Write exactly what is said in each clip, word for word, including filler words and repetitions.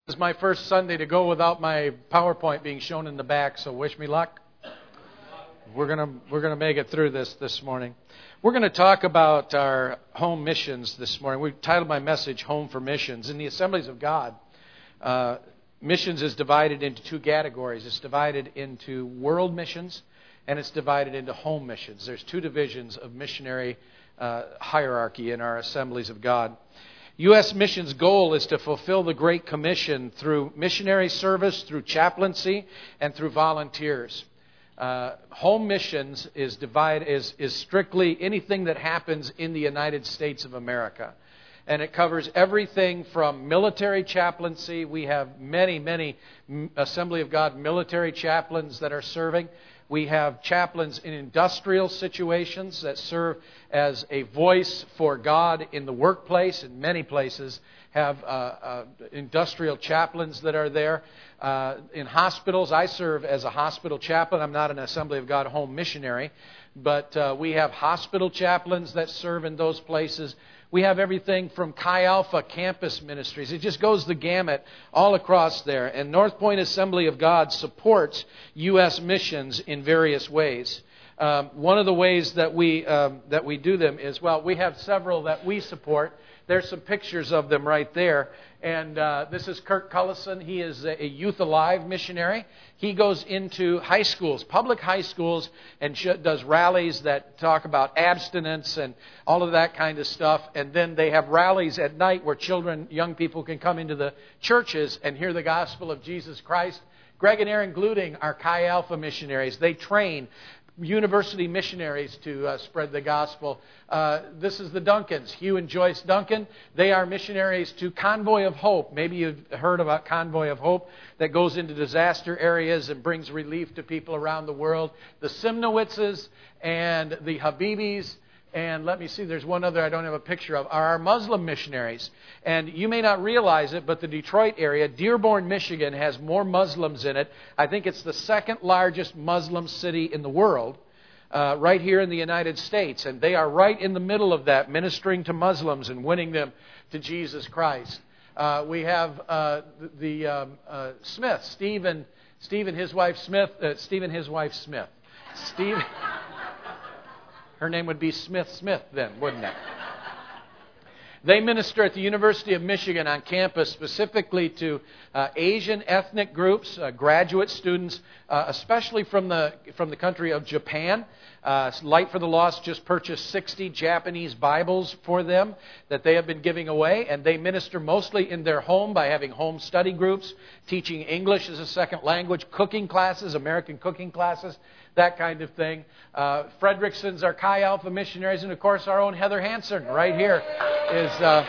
This is my first Sunday to go without my PowerPoint being shown in the back, so wish me luck. We're gonna we're gonna make it through this this morning. We're going to talk about our home missions this morning. We've titled my message "Home for Missions." In the Assemblies of God, uh, missions is divided into two categories. It's divided into world missions, and it's divided into home missions. There's two divisions of missionary uh, hierarchy in our Assemblies of God. U S missions' goal is to fulfill the Great Commission through missionary service, through chaplaincy, and through volunteers. Uh, home missions is divide is is strictly anything that happens in the United States of America, and it covers everything from military chaplaincy. We have many, many Assembly of God military chaplains that are serving. We have chaplains in industrial situations that serve as a voice for God in the workplace. In many places have uh, uh, industrial chaplains that are there. Uh, in hospitals, I serve as a hospital chaplain. I'm not an Assembly of God home missionary, but uh, we have hospital chaplains that serve in those places. We have everything from Chi Alpha campus ministries. It just goes the gamut all across there. And North Point Assembly of God supports U S missions in various ways. Um, one of the ways that we um, that we do them is, well, we have several that we support. There's some pictures of them right there. And uh, this is Kirk Cullison. He is a Youth Alive missionary. He goes into high schools, public high schools, and sh- does rallies that talk about abstinence and all of that kind of stuff. And then they have rallies at night where children, young people can come into the churches and hear the gospel of Jesus Christ. Greg and Aaron Gluding are Chi Alpha missionaries. They train university missionaries to uh, spread the gospel. Uh, this is the Duncans, Hugh and Joyce Duncan. They are missionaries to Convoy of Hope. Maybe you've heard about Convoy of Hope that goes into disaster areas and brings relief to people around the world. The Simnowitzes and the Habibis, and let me see, there's one other I don't have a picture of, are our Muslim missionaries. And you may not realize it, but the Detroit area, Dearborn, Michigan, has more Muslims in it. I think it's the second largest Muslim city in the world, uh, right here in the United States. And they are right in the middle of that, ministering to Muslims and winning them to Jesus Christ. Uh, we have uh, the, the um, uh, Smith, Steve and, Steve and his wife Smith, uh, Steve and his wife Smith. Steve... Her name would be Smith Smith then, wouldn't it? They minister at the University of Michigan on campus specifically to uh, Asian ethnic groups, uh, graduate students, uh, especially from the from the country of Japan. Uh, Light for the Lost just purchased sixty Japanese Bibles for them that they have been giving away, and they minister mostly in their home by having home study groups, teaching English as a second language, cooking classes, American cooking classes, that kind of thing. Uh, Fredericksons are Chi Alpha missionaries, and of course our own Heather Hansen right here is... Uh,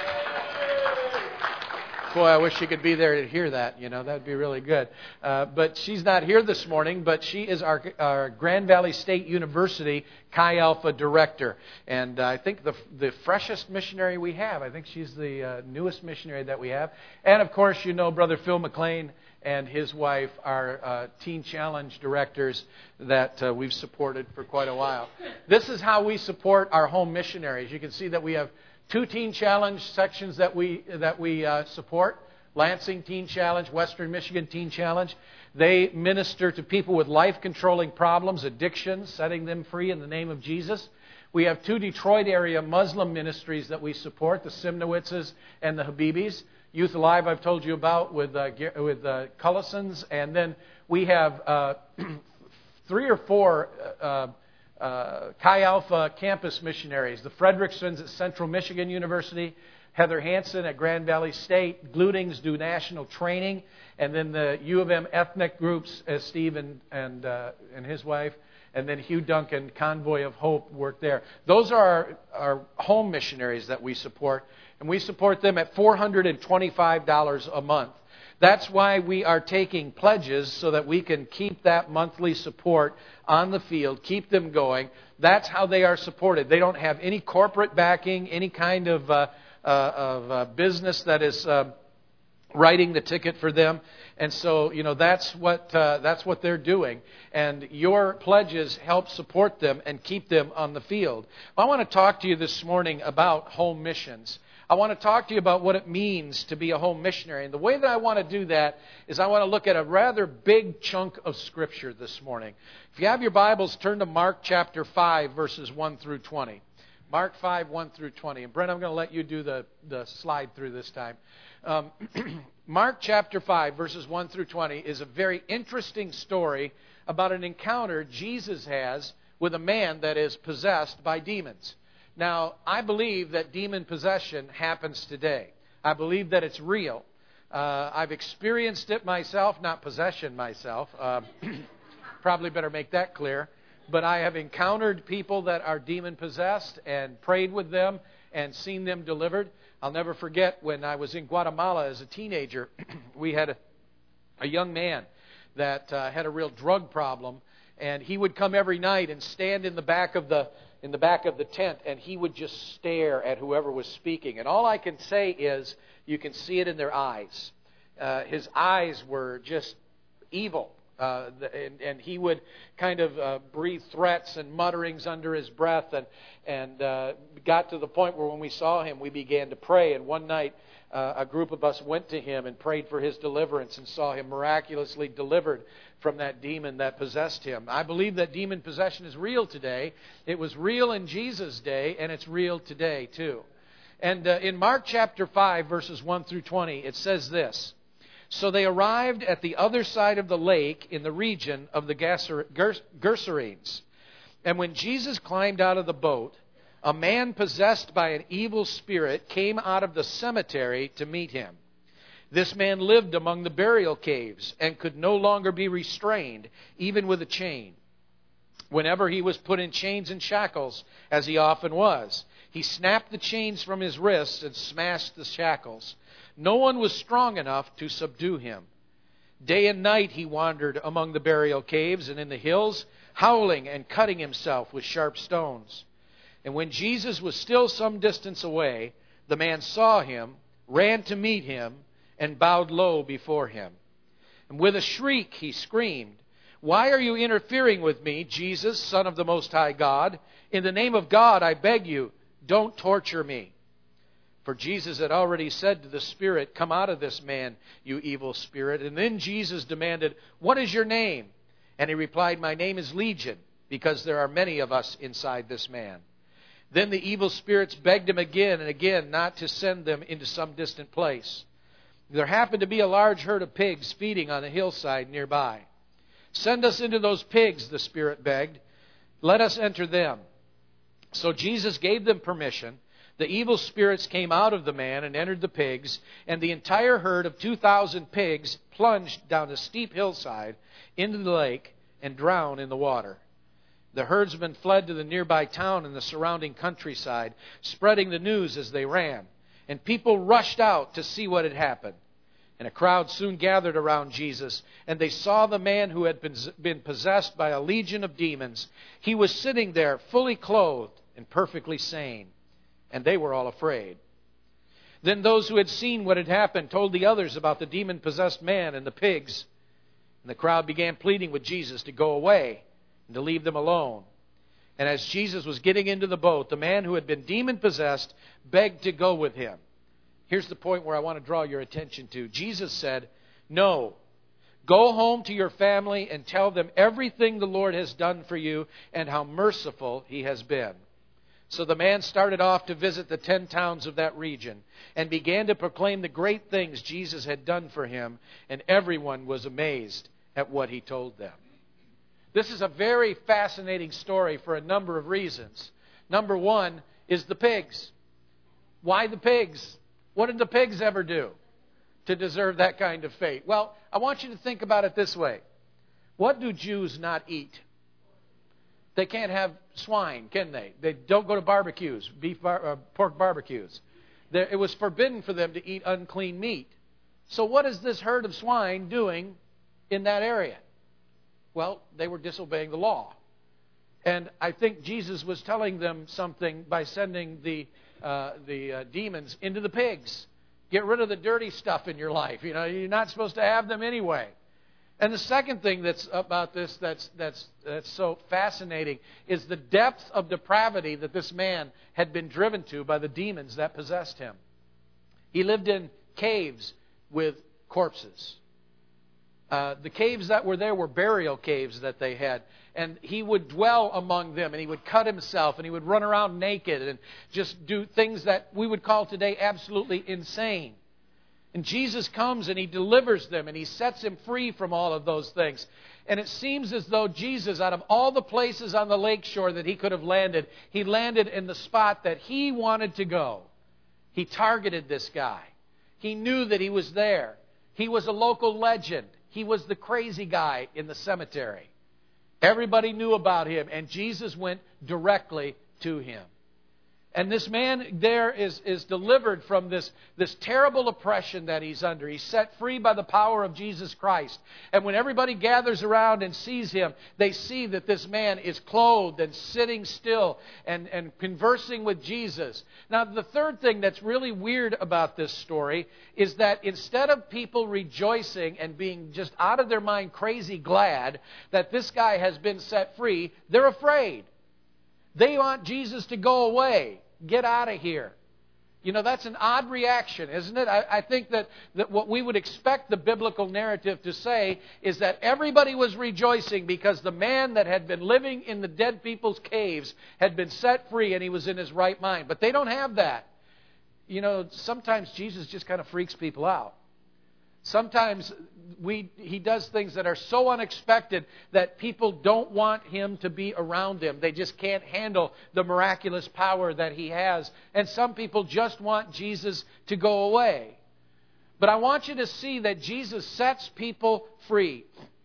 Boy, I wish she could be there to hear that. You know, that would be really good. Uh, but she's not here this morning, but she is our, our Grand Valley State University Chi Alpha director. And uh, I think the the freshest missionary we have. I think she's the uh, newest missionary that we have. And, of course, you know Brother Phil McLean and his wife are uh, Teen Challenge directors that uh, we've supported for quite a while. This is how we support our home missionaries. You can see that we have two Teen Challenge sections that we that we uh, support. Lansing Teen Challenge, Western Michigan Teen Challenge. They minister to people with life-controlling problems, addictions, setting them free in the name of Jesus. We have two Detroit area Muslim ministries that we support, the Simnowitzes and the Habibis. Youth Alive, I've told you about, with uh, with uh, Cullisons. And then we have uh, three or four uh, Uh, Chi Alpha campus missionaries, the Fredericksons at Central Michigan University, Heather Hansen at Grand Valley State, Gludings do national training, and then the U of M ethnic groups, as Steve and and, uh, and his wife, and then Hugh Duncan, Convoy of Hope, work there. Those are our, our home missionaries that we support, and we support them at four hundred twenty-five dollars a month. That's why we are taking pledges so that we can keep that monthly support on the field, keep them going. That's how they are supported. They don't have any corporate backing, any kind of, uh, uh, of uh, business that is uh, writing the ticket for them. And so, you know, that's what uh, that's what they're doing. And your pledges help support them and keep them on the field. Well, I want to talk to you this morning about home missions. I want to talk to you about what it means to be a home missionary. And the way that I want to do that is I want to look at a rather big chunk of Scripture this morning. If you have your Bibles, turn to Mark chapter five, verses one through twenty. Mark five, one through twenty. And Brent, I'm going to let you do the, the slide through this time. Um, Mark chapter five, verses one through twenty is a very interesting story about an encounter Jesus has with a man that is possessed by demons. Now, I believe that demon possession happens today. I believe that it's real. Uh, I've experienced it myself, not possession myself. Uh, probably better make that clear. But I have encountered people that are demon possessed and prayed with them and seen them delivered. I'll never forget when I was in Guatemala as a teenager, we had a, a young man that uh, had a real drug problem, and he would come every night and stand in the back of the in the back of the tent, and he would just stare at whoever was speaking. And all I can say is, you can see it in their eyes. Uh, his eyes were just evil. Uh, and, and he would kind of uh, breathe threats and mutterings under his breath, and and uh, got to the point where when we saw him, we began to pray. And one night, uh, a group of us went to him and prayed for his deliverance and saw him miraculously delivered from that demon that possessed him. I believe that demon possession is real today. It was real in Jesus' day, and it's real today too. And uh, in Mark chapter five, verses one through twenty, it says this: So they arrived at the other side of the lake in the region of the Gergesenes. And when Jesus climbed out of the boat, a man possessed by an evil spirit came out of the cemetery to meet him. This man lived among the burial caves and could no longer be restrained, even with a chain. Whenever he was put in chains and shackles, as he often was, he snapped the chains from his wrists and smashed the shackles. No one was strong enough to subdue him. Day and night he wandered among the burial caves and in the hills, howling and cutting himself with sharp stones. And when Jesus was still some distance away, the man saw him, ran to meet him, and bowed low before him. And with a shriek he screamed, "Why are you interfering with me, Jesus, Son of the Most High God? In the name of God, I beg you, don't torture me." For Jesus had already said to the spirit, "Come out of this man, you evil spirit." And then Jesus demanded, "What is your name?" And he replied, "My name is Legion, because there are many of us inside this man." Then the evil spirits begged him again and again not to send them into some distant place. There happened to be a large herd of pigs feeding on a hillside nearby. "Send us into those pigs," the spirit begged. "Let us enter them." So Jesus gave them permission. The evil spirits came out of the man and entered the pigs, and the entire herd of two thousand pigs plunged down a steep hillside into the lake and drowned in the water. The herdsmen fled to the nearby town and the surrounding countryside, spreading the news as they ran. And people rushed out to see what had happened. And a crowd soon gathered around Jesus, and they saw the man who had been possessed by a legion of demons. He was sitting there fully clothed and perfectly sane. And they were all afraid. Then those who had seen what had happened told the others about the demon-possessed man and the pigs. And the crowd began pleading with Jesus to go away and to leave them alone. And as Jesus was getting into the boat, the man who had been demon-possessed begged to go with him. Here's the point where I want to draw your attention to. Jesus said, "No, go home to your family and tell them everything the Lord has done for you and how merciful He has been." So the man started off to visit the ten towns of that region and began to proclaim the great things Jesus had done for him, and everyone was amazed at what he told them. This is a very fascinating story for a number of reasons. Number one is the pigs. Why the pigs? What did the pigs ever do to deserve that kind of fate? Well, I want you to think about it this way. What do Jews not eat? They can't have swine, can they? They don't go to barbecues, beef bar, uh, pork barbecues. There, it was forbidden for them to eat unclean meat. So what is this herd of swine doing in that area? Well, they were disobeying the law. And I think Jesus was telling them something by sending the uh, the uh, demons into the pigs. Get rid of the dirty stuff in your life. You know, you're not supposed to have them anyway. And the second thing that's about this that's that's that's so fascinating is the depth of depravity that this man had been driven to by the demons that possessed him. He lived in caves with corpses. Uh, the caves that were there were burial caves that they had. And he would dwell among them, and he would cut himself, and he would run around naked and just do things that we would call today absolutely insane. And Jesus comes and he delivers them, and he sets him free from all of those things. And it seems as though Jesus, out of all the places on the lakeshore that he could have landed, he landed in the spot that he wanted to go. He targeted this guy. He knew that he was there. He was a local legend. He was the crazy guy in the cemetery. Everybody knew about him, and Jesus went directly to him. And this man there is, is delivered from this, this terrible oppression that he's under. He's set free by the power of Jesus Christ. And when everybody gathers around and sees him, they see that this man is clothed and sitting still and, and conversing with Jesus. Now, the third thing that's really weird about this story is that instead of people rejoicing and being just out of their mind crazy glad that this guy has been set free, they're afraid. They want Jesus to go away. Get out of here. You know, that's an odd reaction, isn't it? I, I think that, that what we would expect the biblical narrative to say is that everybody was rejoicing because the man that had been living in the dead people's caves had been set free and he was in his right mind. But they don't have that. You know, sometimes Jesus just kind of freaks people out. Sometimes we he does things that are so unexpected that people don't want him to be around them. They just can't handle the miraculous power that he has. And some people just want Jesus to go away. But I want you to see that Jesus sets people free.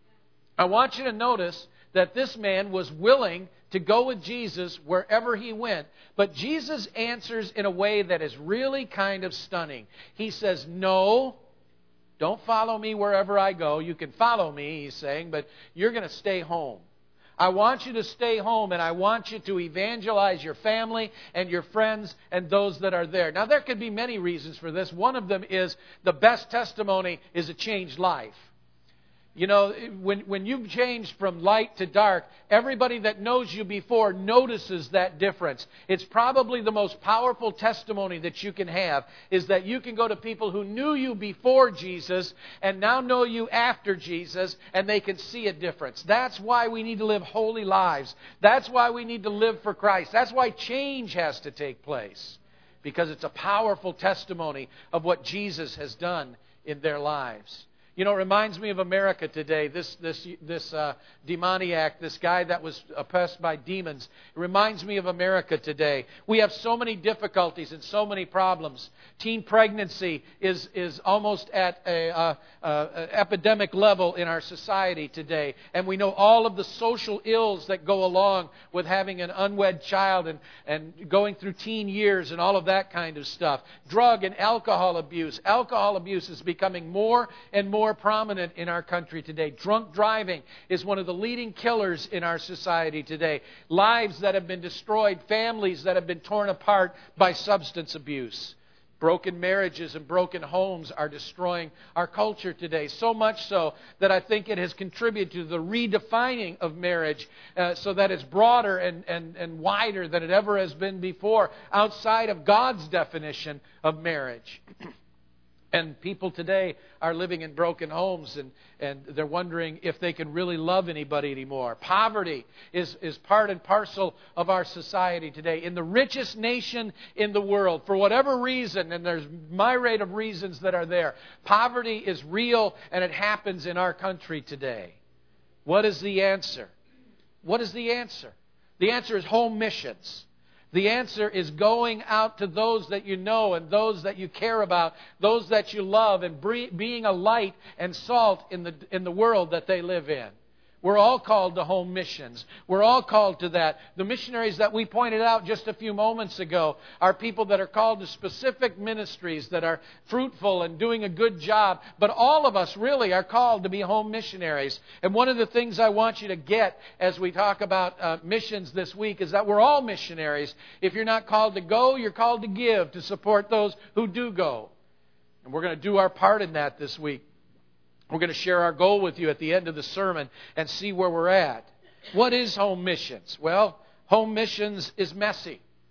I want you to notice that this man was willing to go with Jesus wherever he went. But Jesus answers in a way that is really kind of stunning. He says, no. Don't follow me wherever I go. You can follow me, he's saying, but you're going to stay home. I want you to stay home, and I want you to evangelize your family and your friends and those that are there. Now, there could be many reasons for this. One of them is the best testimony is a changed life. You know, when, when you've changed from light to dark, everybody that knows you before notices that difference. It's probably the most powerful testimony that you can have, is that you can go to people who knew you before Jesus and now know you after Jesus, and they can see a difference. That's why we need to live holy lives. That's why we need to live for Christ. That's why change has to take place, because it's a powerful testimony of what Jesus has done in their lives. You know, it reminds me of America today. This this this uh, demoniac, this guy that was oppressed by demons. It reminds me of America today. We have so many difficulties and so many problems. Teen pregnancy is is almost at a, a, a, a epidemic level in our society today, and we know all of the social ills that go along with having an unwed child and and going through teen years and all of that kind of stuff. Drug and alcohol abuse. Alcohol abuse is becoming more and more prominent in our country today. Drunk driving is one of the leading killers in our society today. Lives that have been destroyed, families that have been torn apart by substance abuse. Broken marriages and broken homes are destroying our culture today. So much so that I think it has contributed to the redefining of marriage uh, so that it's broader and, and, and wider than it ever has been before, outside of God's definition of marriage. And people today are living in broken homes, and, and they're wondering if they can really love anybody anymore. Poverty is, is part and parcel of our society today. In the richest nation in the world, for whatever reason, and there's myriad of reasons that are there, poverty is real, and it happens in our country today. What is the answer? What is the answer? The answer is home missions. The answer is going out to those that you know and those that you care about, those that you love, and being a light and salt in the in the world that they live in. We're all called to home missions. We're all called to that. The missionaries that we pointed out just a few moments ago are people that are called to specific ministries that are fruitful and doing a good job. But all of us really are called to be home missionaries. And one of the things I want you to get as we talk about uh, missions this week is that we're all missionaries. If you're not called to go, you're called to give, to support those who do go. And we're going to do our part in that this week. We're going to share our goal with you at the end of the sermon and see where we're at. What is home missions? Well, home missions is messy.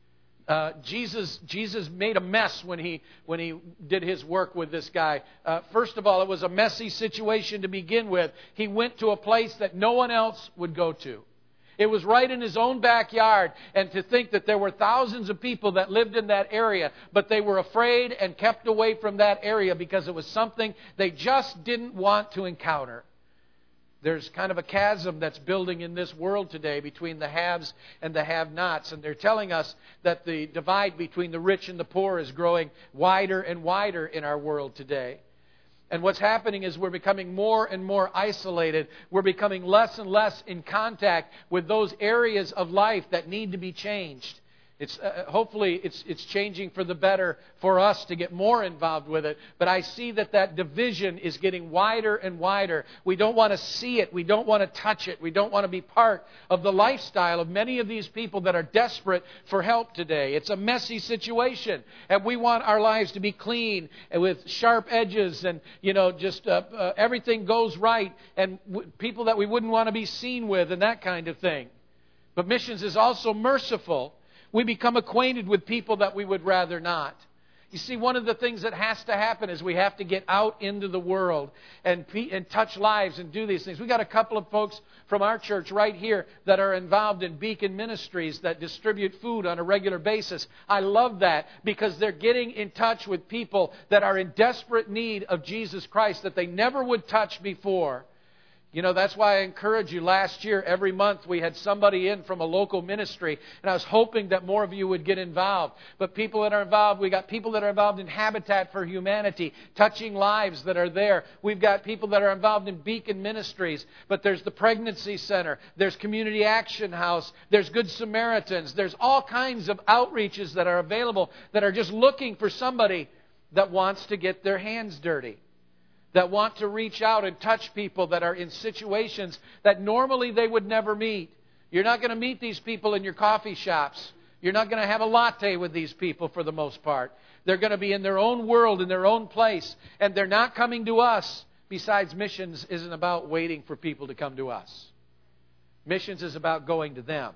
Uh, Jesus Jesus made a mess when he when he did his work with this guy. Uh, first of all, it was a messy situation to begin with. He went to a place that no one else would go to. It was right in his own backyard. And to think that there were thousands of people that lived in that area, but they were afraid and kept away from that area because it was something they just didn't want to encounter. There's kind of a chasm that's building in this world today between the haves and the have-nots. And they're telling us that the divide between the rich and the poor is growing wider and wider in our world today. And what's happening is we're becoming more and more isolated. We're becoming less and less in contact with those areas of life that need to be changed. It's uh, hopefully it's it's changing for the better for us to get more involved with it. But I see that that division is getting wider and wider. We don't want to see it. We don't want to touch it. We don't want to be part of the lifestyle of many of these people that are desperate for help today. It's a messy situation, and we want our lives to be clean and with sharp edges, and you know just uh, uh, everything goes right, and w- people that we wouldn't want to be seen with, and that kind of thing. But missions is also merciful. We become acquainted with people that we would rather not. You see, one of the things that has to happen is we have to get out into the world and, and touch lives and do these things. We got a couple of folks from our church right here that are involved in Beacon Ministries that distribute food on a regular basis. I love that because they're getting in touch with people that are in desperate need of Jesus Christ that they never would touch before. You know, that's why I encourage you. Last year, every month, we had somebody in from a local ministry, and I was hoping that more of you would get involved. But people that are involved, we got people that are involved in Habitat for Humanity, touching lives that are there. We've got people that are involved in Beacon Ministries, but there's the Pregnancy Center, there's Community Action House, there's Good Samaritans, there's all kinds of outreaches that are available that are just looking for somebody that wants to get their hands dirty, that want to reach out and touch people that are in situations that normally they would never meet. You're not going to meet these people in your coffee shops. You're not going to have a latte with these people for the most part. They're going to be in their own world, in their own place, and they're not coming to us. Besides, missions isn't about waiting for people to come to us. Missions is about going to them,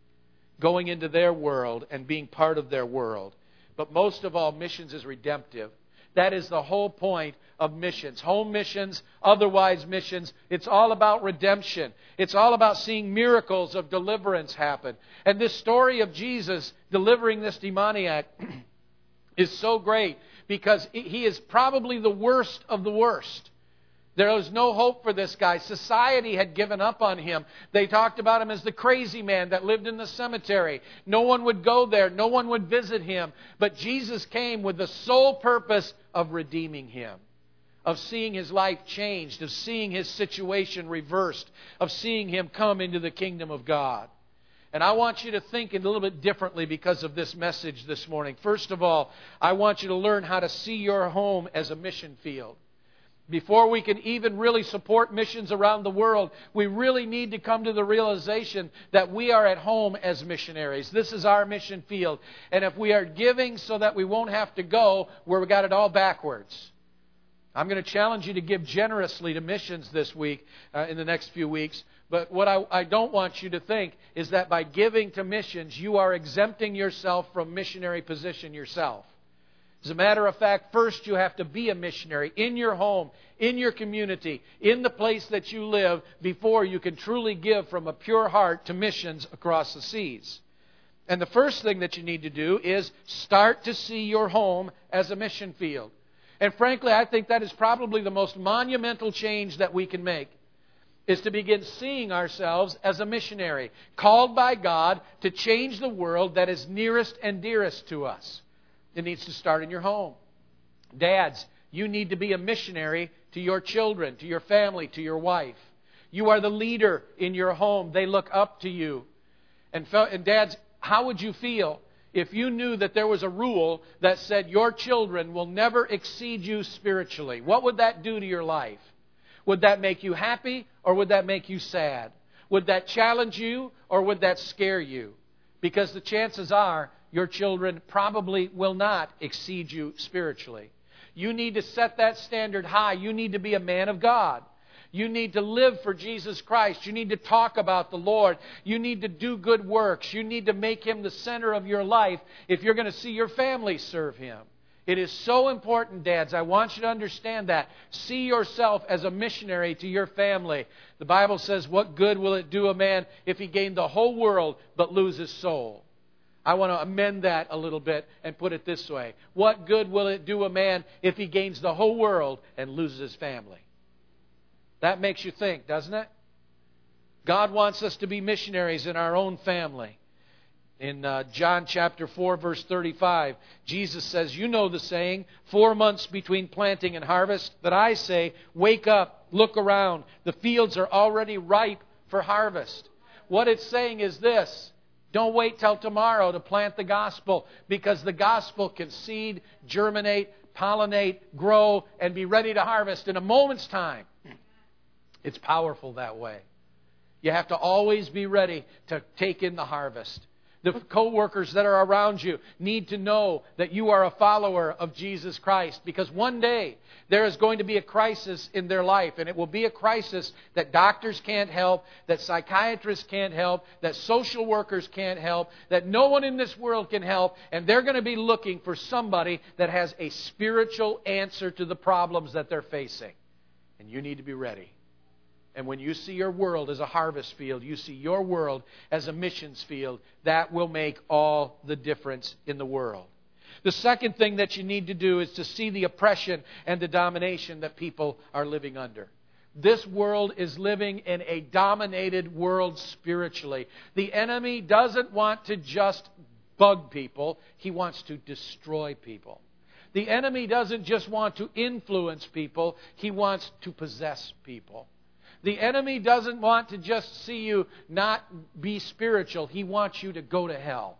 going into their world and being part of their world. But most of all, missions is redemptive. That is the whole point of missions. Home missions, otherwise missions. It's all about redemption. It's all about seeing miracles of deliverance happen. And this story of Jesus delivering this demoniac is so great because he is probably the worst of the worst. There was no hope for this guy. Society had given up on him. They talked about him as the crazy man that lived in the cemetery. No one would go there. No one would visit him. But Jesus came with the sole purpose of redeeming him, of seeing his life changed, of seeing his situation reversed, of seeing him come into the kingdom of God. And I want you to think a little bit differently because of this message this morning. First of all, I want you to learn how to see your home as a mission field. Before we can even really support missions around the world, we really need to come to the realization that we are at home as missionaries. This is our mission field. And if we are giving so that we won't have to go, we've got it all backwards. I'm going to challenge you to give generously to missions this week, uh, in the next few weeks. But what I, I don't want you to think is that by giving to missions, you are exempting yourself from missionary position yourself. As a matter of fact, first you have to be a missionary in your home, in your community, in the place that you live, before you can truly give from a pure heart to missions across the seas. And the first thing that you need to do is start to see your home as a mission field. And frankly, I think that is probably the most monumental change that we can make, is to begin seeing ourselves as a missionary, called by God to change the world that is nearest and dearest to us. It needs to start in your home. Dads, you need to be a missionary to your children, to your family, to your wife. You are the leader in your home. They look up to you. And, and dads, how would you feel if you knew that there was a rule that said your children will never exceed you spiritually? What would that do to your life? Would that make you happy or would that make you sad? Would that challenge you or would that scare you? Because the chances are your children probably will not exceed you spiritually. You need to set that standard high. You need to be a man of God. You need to live for Jesus Christ. You need to talk about the Lord. You need to do good works. You need to make Him the center of your life if you're going to see your family serve Him. It is so important, dads. I want you to understand that. See yourself as a missionary to your family. The Bible says, what good will it do a man if he gained the whole world but lose his soul? I want to amend that a little bit and put it this way. What good will it do a man if he gains the whole world and loses his family? That makes you think, doesn't it? God wants us to be missionaries in our own family. In uh, John chapter four, verse thirty-five, Jesus says, you know the saying, four months between planting and harvest, but I say, wake up, look around. The fields are already ripe for harvest. What it's saying is this: don't wait till tomorrow to plant the gospel, because the gospel can seed, germinate, pollinate, grow, and be ready to harvest in a moment's time. It's powerful that way. You have to always be ready to take in the harvest. The co-workers that are around you need to know that you are a follower of Jesus Christ, because one day there is going to be a crisis in their life, and it will be a crisis that doctors can't help, that psychiatrists can't help, that social workers can't help, that no one in this world can help, and they're going to be looking for somebody that has a spiritual answer to the problems that they're facing. And you need to be ready. And when you see your world as a harvest field, you see your world as a missions field, that will make all the difference in the world. The second thing that you need to do is to see the oppression and the domination that people are living under. This world is living in a dominated world spiritually. The enemy doesn't want to just bug people. He wants to destroy people. The enemy doesn't just want to influence people. He wants to possess people. The enemy doesn't want to just see you not be spiritual. He wants you to go to hell.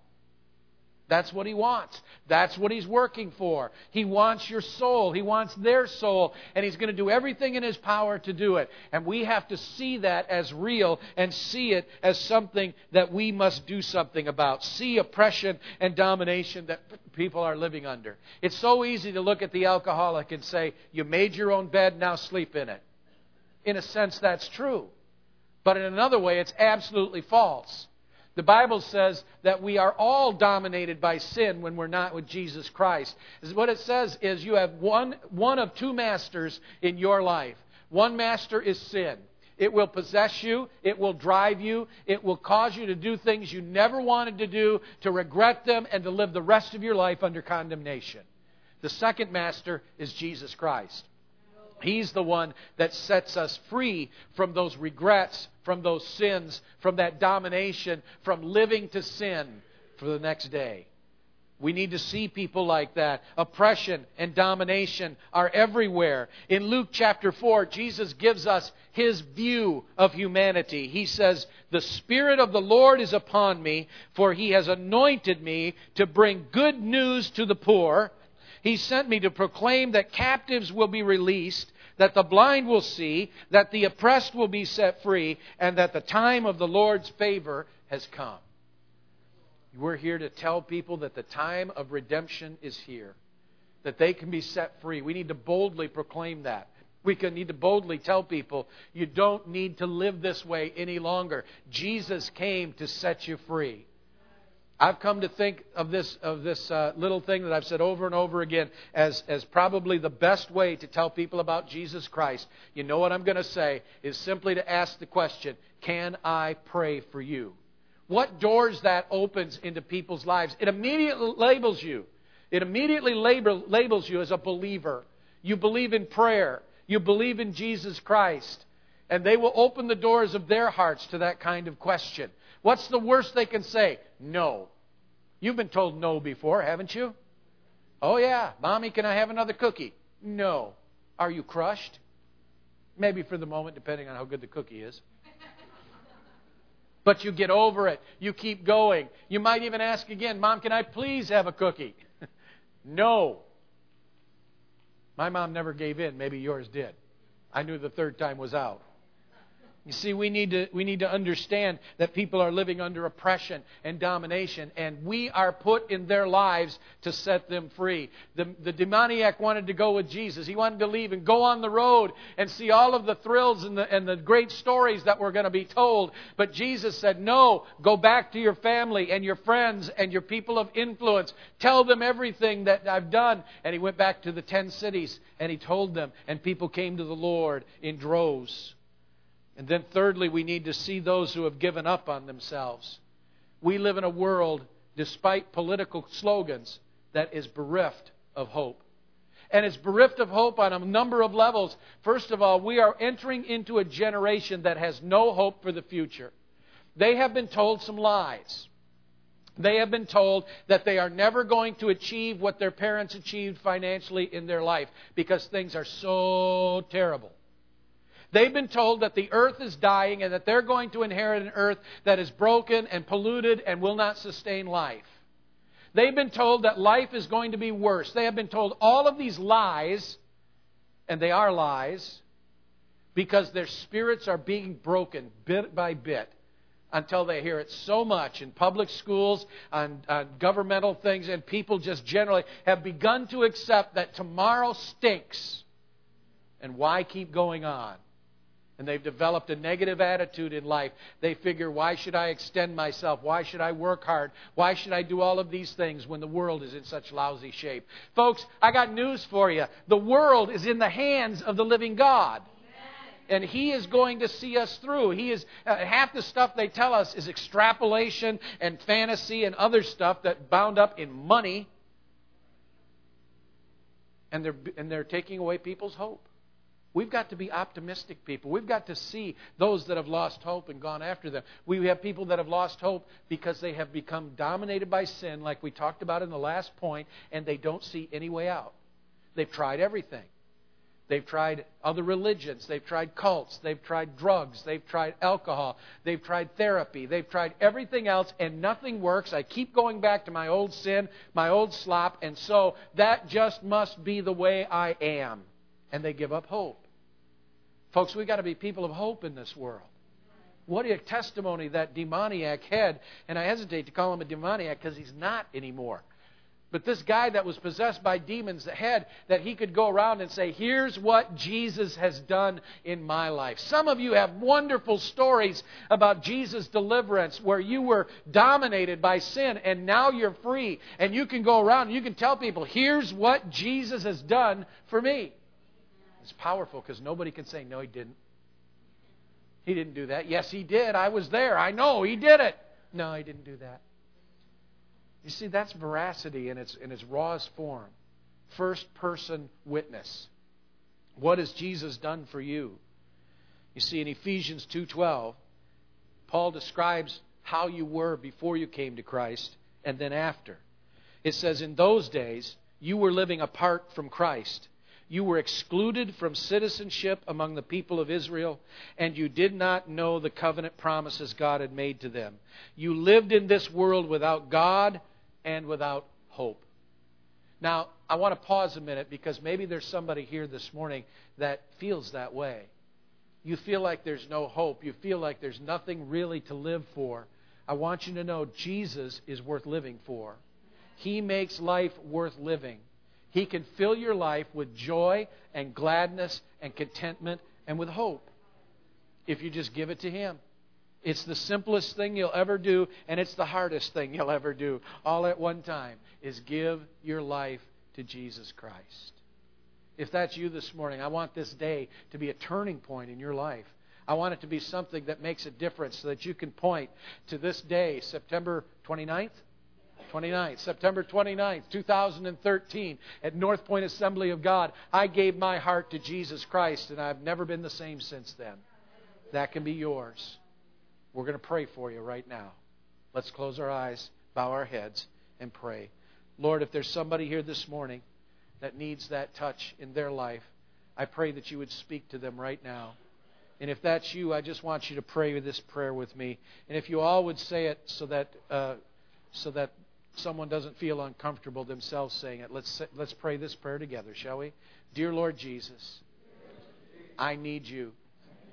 That's what he wants. That's what he's working for. He wants your soul. He wants their soul. And he's going to do everything in his power to do it. And we have to see that as real and see it as something that we must do something about. See oppression and domination that people are living under. It's so easy to look at the alcoholic and say, you made your own bed, now sleep in it. In a sense, that's true. But in another way, it's absolutely false. The Bible says that we are all dominated by sin when we're not with Jesus Christ. What it says is you have one, one of two masters in your life. One master is sin. It will possess you. It will drive you. It will cause you to do things you never wanted to do, to regret them, and to live the rest of your life under condemnation. The second master is Jesus Christ. He's the one that sets us free from those regrets, from those sins, from that domination, from living to sin for the next day. We need to see people like that. Oppression and domination are everywhere. In Luke chapter four, Jesus gives us His view of humanity. He says, "The Spirit of the Lord is upon me, for He has anointed me to bring good news to the poor. He sent me to proclaim that captives will be released, that the blind will see, that the oppressed will be set free, and that the time of the Lord's favor has come." We're here to tell people that the time of redemption is here, that they can be set free. We need to boldly proclaim that. We can need to boldly tell people, you don't need to live this way any longer. Jesus came to set you free. I've come to think of this of this uh, little thing that I've said over and over again as, as probably the best way to tell people about Jesus Christ. You know what I'm going to say is simply to ask the question, can I pray for you? What doors that opens into people's lives? It immediately labels you. It immediately label, labels you as a believer. You believe in prayer. You believe in Jesus Christ. And they will open the doors of their hearts to that kind of question. What's the worst they can say? No. You've been told no before, haven't you? Oh yeah, Mommy, can I have another cookie? No. Are you crushed? Maybe for the moment, depending on how good the cookie is. But you get over it. You keep going. You might even ask again, Mom, can I please have a cookie? No. My mom never gave in. Maybe yours did. I knew the third time was out. You see, we need to we need to understand that people are living under oppression and domination, and we are put in their lives to set them free. The, the demoniac wanted to go with Jesus. He wanted to leave and go on the road and see all of the thrills and the, and the great stories that were going to be told. But Jesus said, no, go back to your family and your friends and your people of influence. Tell them everything that I've done. And he went back to the ten cities and he told them, and people came to the Lord in droves. And then thirdly, we need to see those who have given up on themselves. We live in a world, despite political slogans, that is bereft of hope. And it's bereft of hope on a number of levels. First of all, we are entering into a generation that has no hope for the future. They have been told some lies. They have been told that they are never going to achieve what their parents achieved financially in their life because things are so terrible. They've been told that the earth is dying and that they're going to inherit an earth that is broken and polluted and will not sustain life. They've been told that life is going to be worse. They have been told all of these lies, and they are lies, because their spirits are being broken bit by bit until they hear it so much in public schools, on, on governmental things, and people just generally have begun to accept that tomorrow stinks. And why keep going on? And they've developed a negative attitude in life. They figure, why should I extend myself? Why should I work hard? Why should I do all of these things when the world is in such lousy shape? Folks, I got news for you. The world is in the hands of the living God. And He is going to see us through. He is uh, half the stuff they tell us is extrapolation and fantasy and other stuff that bound up in money. And they're, and they're taking away people's hope. We've got to be optimistic people. We've got to see those that have lost hope and gone after them. We have people that have lost hope because they have become dominated by sin, like we talked about in the last point, and they don't see any way out. They've tried everything. They've tried other religions. They've tried cults. They've tried drugs. They've tried alcohol. They've tried therapy. They've tried everything else, and nothing works. I keep going back to my old sin, my old slop, and so that just must be the way I am. And they give up hope. Folks, we've got to be people of hope in this world. What a testimony that demoniac had. And I hesitate to call him a demoniac because he's not anymore. But this guy that was possessed by demons had that he could go around and say, here's what Jesus has done in my life. Some of you have wonderful stories about Jesus' deliverance where you were dominated by sin and now you're free. And you can go around and you can tell people, here's what Jesus has done for me. It's powerful because nobody can say, no, He didn't. He didn't do that. Yes, He did. I was there. I know He did it. No, He didn't do that. You see, that's veracity in its, in its rawest form. First person witness. What has Jesus done for you? You see, in Ephesians two twelve, Paul describes how you were before you came to Christ and then after. It says, in those days, you were living apart from Christ. You were excluded from citizenship among the people of Israel, and you did not know the covenant promises God had made to them. You lived in this world without God and without hope. Now, I want to pause a minute because maybe there's somebody here this morning that feels that way. You feel like there's no hope. You feel like there's nothing really to live for. I want you to know Jesus is worth living for. He makes life worth living. He can fill your life with joy and gladness and contentment and with hope if you just give it to Him. It's the simplest thing you'll ever do, and it's the hardest thing you'll ever do all at one time, is give your life to Jesus Christ. If that's you this morning, I want this day to be a turning point in your life. I want it to be something that makes a difference so that you can point to this day, September twenty-ninth. twenty-ninth, September twenty-ninth, two thousand thirteen, at North Point Assembly of God, I gave my heart to Jesus Christ, and I've never been the same since then. That can be yours. We're going to pray for you right now. Let's close our eyes, bow our heads, and pray. Lord, if there's somebody here this morning that needs that touch in their life, I pray that you would speak to them right now. And if that's you, I just want you to pray this prayer with me. And if you all would say it so that uh, so that someone doesn't feel uncomfortable themselves saying it. Let's let's pray this prayer together, shall we? Dear Lord Jesus, I need you.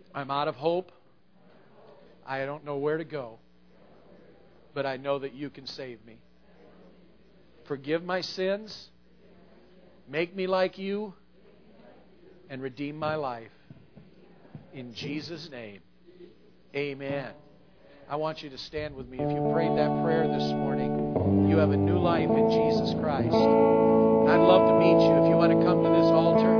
I'm out of hope. I don't know where to go. But I know that you can save me. Forgive my sins. Make me like you. And redeem my life. In Jesus' name. Amen. I want you to stand with me. If you prayed that prayer this morning, you have a new life in Jesus Christ. And I'd love to meet you. If you want to come to this altar,